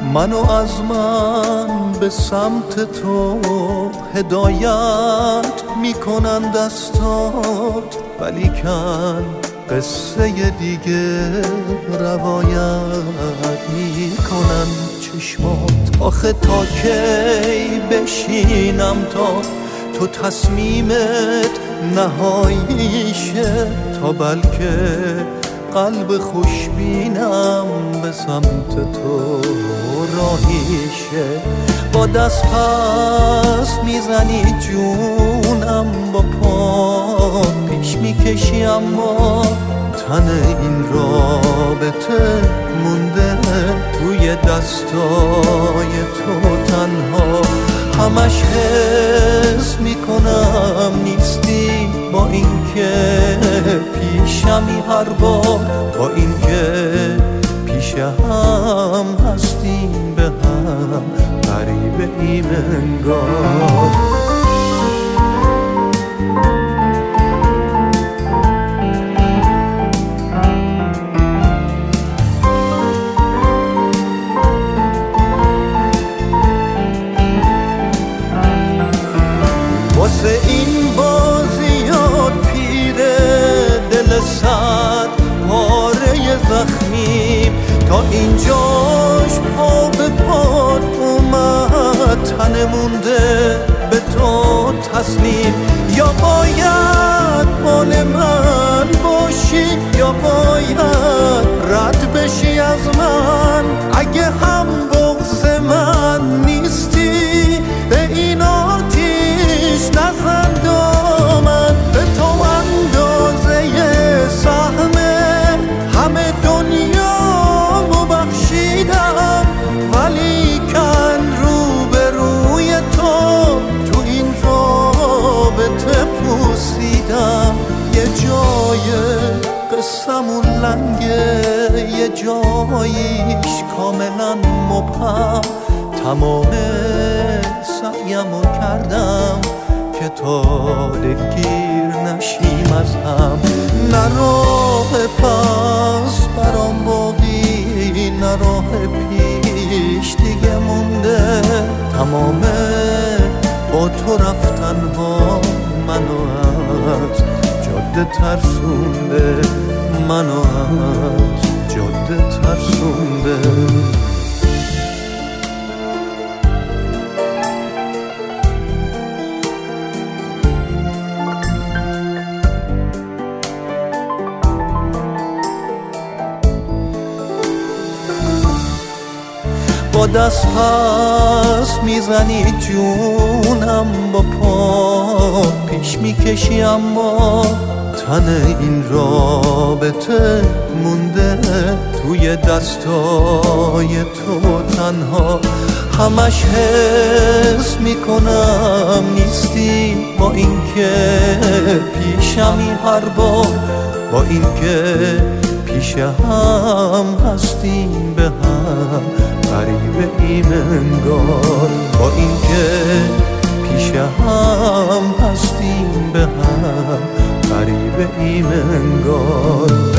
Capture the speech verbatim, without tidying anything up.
منو از من به سمت تو هدایت میکنن دستات، ولیکن قصه دیگه روایت میکنن چشمات. آخه تا کی بشینم تا تو تصمیمت نهایی شه، تا بلکه قلب خوشبینم به سمت تو راهی شه. با دست پس میزنی جونم، با پا پیش میکشی اما تن این رابطه مونده توی دستای تو تنها. همش حس میکنم نیستی، با اینکه پیشمی هر بار، با اینکه پیش هم هستیم به هم غریبه ایم انگار. واسه این بازیات پیره دل صد پاره زخمیم، تا اینجاش پا به پات اومد، تن مونده به تو تسلیم. یا باید مال من باشی، یا باید رد بشی از من. اگه هم بغض من نیستی به این آتیش نزن دامن. به تو اندازه سهمه همه دنیا بخشیدم، ولیکن رو به روی تو تو این رابطه پوسیدم. یه جای قصمون لنگه، یه جاییش کاملا مبهم. تمام سعیمو کردم که تا دلگیر نشیم از هم. نه راه پس برام باقی، نه راه پیش دیگه مونده. تمام با تو رفتن ها منو از جاده ترسونده، منو از جاده ترسونده. با دست پس میزنی جونم، با پا پیش میکشی اما تن این رابطه مونده توی دستای تو تنها. همش حس میکنم نیستی، با اینکه پیشمی هر بار، با اینکه پیش هم هستیم به هم غریبه ایم انگار. با اینکه پیش هم هستیم به هم غریبه ایم انگار.